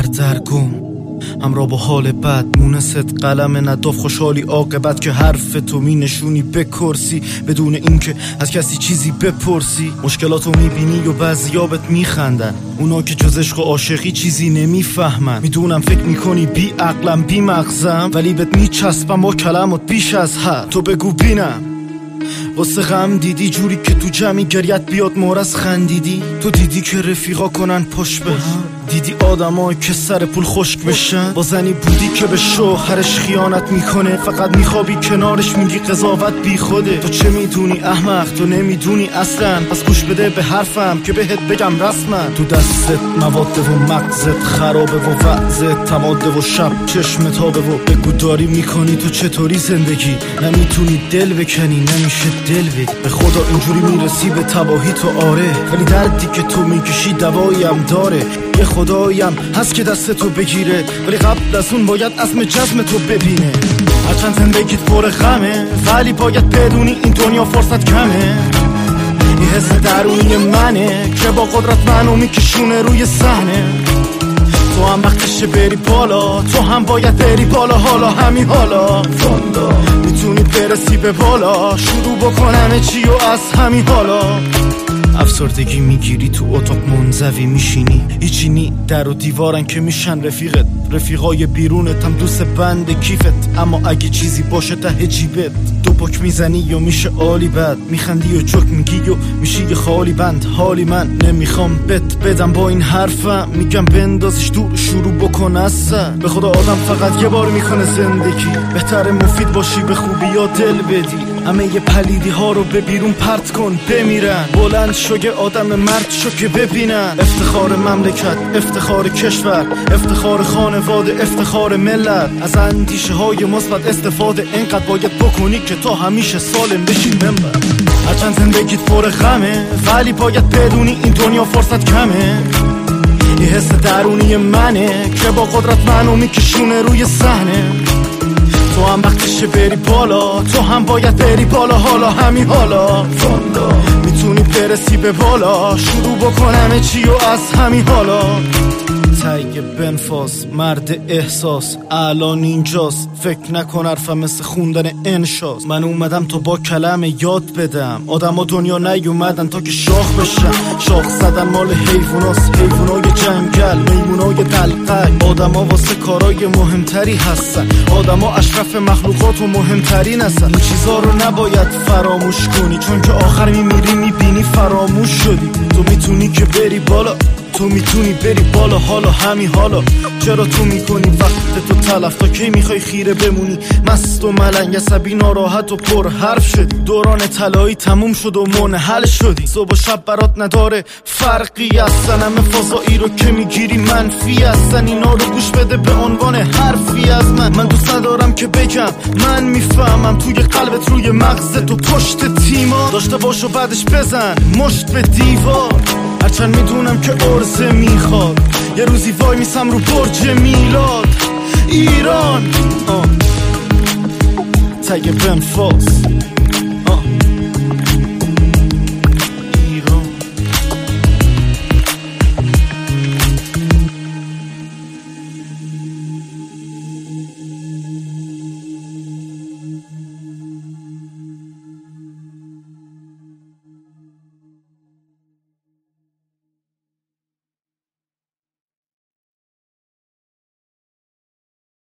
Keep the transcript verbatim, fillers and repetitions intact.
سردرگم همراه با حال بد مونست قلم نداف خوشحالی عاقبت که حرف تو می نشونی بکرسی بدون اینکه از کسی چیزی بپرسی. مشکلاتو میبینی و بعضیابت میخندن، اونا که جز عشق و عاشقی چیزی نمیفهمن. میدونم فکر میکنی بی عقلم بی مغزم، ولی بهت میچسبم با کلمات بیش از حد. تو بگو بینم واسه غم دیدی جوری که تو جمعی گریت بیاد مورز خندیدی. تو دیدی که رفیقا کنن پشت به هم، دیدی آدمای که سر پول خشک بشن. با زنی بودی که به شوهرش خیانت میکنه، فقط میخوابی کنارش میگی قضاوت بی خوده. تو چه میدونی احمق، تو نمیدونی اصلا، پس گوش بده به حرفم که بهت بگم رسما. تو دستت مواده و مغزت خرابه و وعظت تماده و شب چشم تابه و بگو داری میکنی تو چطوری زندگی. نمیتونی دل بکنی نمیشه دل بگی، به خدا اینجوری میرسی به تباهی تو آره، ولی دردی که تو میکشی دوایی هم داره. یه خداییم هست که دست تو بگیره، ولی قبل از اون باید عزم جزم تو ببینه. هرچند زندگیت پر غمه، ولی باید بدونی این دنیا فرصت کمه. یه حس درونی منه که با قدرت منو میکشونه روی صحنه. تو هم وقتشه بری بالا، تو هم باید بری بالا، حالا همین حالا میتونی برسی به بالا. شروع بکنم چی و از همین حالا. افسردگی میگیری تو اتاق منزوی میشینی، هیچی نی در و دیوارن که میشن رفیقت. رفیقای بیرونت هم دوست بند کیفت، اما اگه چیزی باشه ته جیبت دو پک میزنی یا میشه عالی بد. میخندی و جوک میگی و میشی یه خالی بند. حالی من نمیخوام بت بدم با این حرفم، میگم بندازش دور شروع بکن اصلا. به خدا آدم فقط یه بار میکنه زندگی، بهتره مفید باشی به خوبی یا دل بدی. همه یه پلیدی ها رو به بیرون پرت کن بمیرن، بلند شو یه آدم مرد شو که ببینن. افتخار مملکت، افتخار کشور، افتخار خانواده، افتخار ملت. از اندیشه های مثبت استفاده اینقدر باید بکنی که تا همیشه سالم بشی منبر. هرچند زندگیت پر غمه، ولی باید بدونی این دنیا فرصت کمه. یه حس درونی منه که با قدرت منو میکشونه روی صحنه. تو هم وقتشه بری بالا، تو هم باید بری بالا، حالا همین حالا میتونی برسی به بالا. شروع بکنم چی و از همین حالا. تایه بنفاس مرد احساس الان اینجاست، فکر نکن حرفم مثل خوندن انشاست. من اومدم تو با کلمه یاد بدم، آدم ها دنیا نیومدن تا که شاخ بشن. شاخ زدن مال حیواناست، حیوانای جنگل، میمونای دلقک. آدم ها واسه کارای مهمتری هستن، آدم ها اشرف مخلوقات و مهمترین هستن. این چیزا رو نباید فراموش کنی، چون که آخر میمیری میبینی فراموش شدی. تو میتونی که بری بالا، تو میتونی بری بالا، حالا همین حالا. چرا تو میکنی وقت تو تلف؟ تا کی میخوای خیره بمونی مست و ملنگ، عصبی ناراحت و پر حرف شدی. دوران طلایی تموم شد و منحل شدی. صبح و شب برات نداره فرقی هستن، همه فضایی رو که میگیری منفی هستن. اینا رو گوش بده به عنوان حرفی از من. من دوست ندارم که بگم من میفهمم، توی قلبت روی مغزت و پشت تیما داشته باش و بعدش بزن مشت به دیوار. هرچند میدونم که عرضه میخواد، یه روزی وای میسم رو برج میلاد ایران. تگ بنفاس